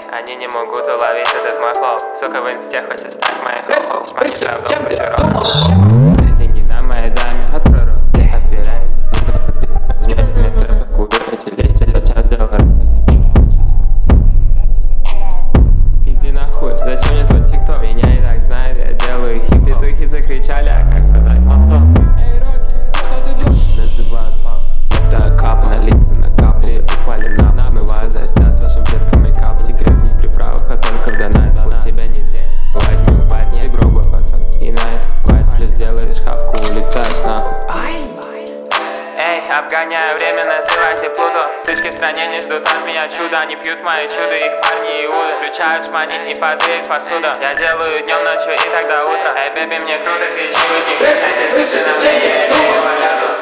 Они не могут уловить этот мой флоу. Сука, в инсте хочет стать моей хлопом. Деньги на моей даме, открой рот, аферяй. Взгляни мне трэпы, куда эти листья летят, делай рэп. Иди нахуй, зачем мне твой тикток? Меня и так знает, я делаю хиппи, духи закричали, а как создать мотор? Эй, Рокки, что ты делаешь? Называют пап. Это кап, на лица на капли, упали на пол. Смываю засяд с вашим детками кап. Секрет не в приправах, а только в донате. У тебя не день, возьми упасть, ты броглый пацан. И на эту квест плюс делаешь хапку, улетаешь нахуй. Эй, обгоняю время, называйте Плуту. Тычки в стране не ждут от меня чуда. Они пьют мои чудо, их парни иуды. Включают шмани и под их посуда. Я делаю днем, ночью и тогда утром. Эй, бэби, мне круто, кричи, выйди.